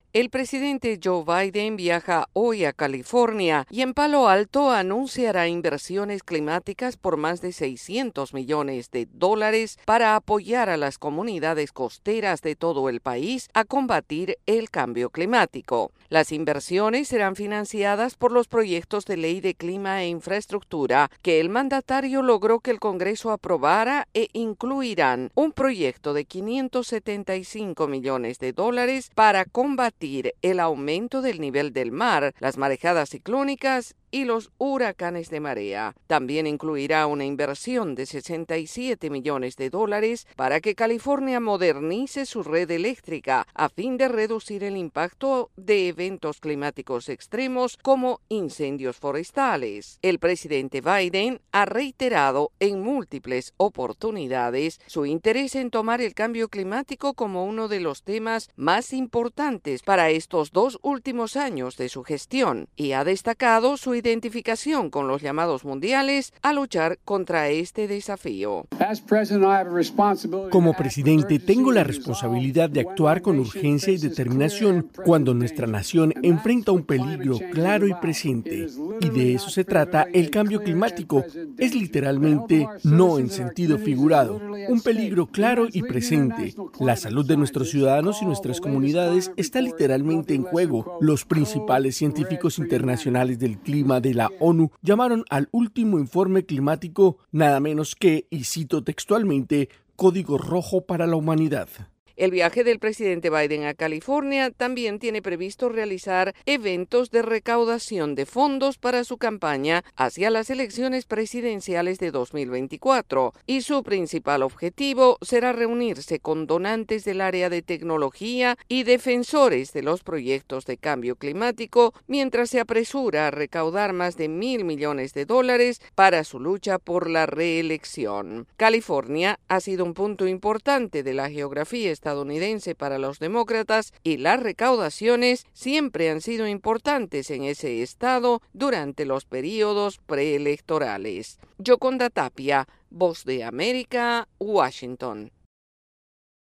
El presidente Joe Biden viaja hoy a California y en Palo Alto anunciará inversiones climáticas por más de $600 millones para apoyar a las comunidades costeras de todo el país a combatir el cambio climático. Las inversiones serán financiadas por los proyectos de ley de clima e infraestructura que el mandatario logró que el Congreso aprobara e incluirán un proyecto de $575 millones para combatir el aumento del nivel del mar, las marejadas ciclónicas y los huracanes de marea. También incluirá una inversión de $67 millones para que California modernice su red eléctrica a fin de reducir el impacto de eventos climáticos extremos como incendios forestales. El presidente Biden ha reiterado en múltiples oportunidades su interés en tomar el cambio climático como uno de los temas más importantes para estos 2 últimos años de su gestión y ha destacado su identificación con los llamados mundiales a luchar contra este desafío. Como presidente, tengo la responsabilidad de actuar con urgencia y determinación cuando nuestra nación enfrenta un peligro claro y presente. Y de eso se trata el cambio climático. Es literalmente, no en sentido figurado, un peligro claro y presente. La salud de nuestros ciudadanos y nuestras comunidades está literalmente en juego. Los principales científicos internacionales del clima de la ONU llamaron al último informe climático nada menos que, y cito textualmente, código rojo para la humanidad. El viaje del presidente Biden a California también tiene previsto realizar eventos de recaudación de fondos para su campaña hacia las elecciones presidenciales de 2024 y su principal objetivo será reunirse con donantes del área de tecnología y defensores de los proyectos de cambio climático mientras se apresura a recaudar más de $1,000 millones para su lucha por la reelección. California ha sido un punto importante de la geografía estadounidense para los demócratas y las recaudaciones siempre han sido importantes en ese estado durante los periodos preelectorales. Yoconda Tapia, Voz de América, Washington.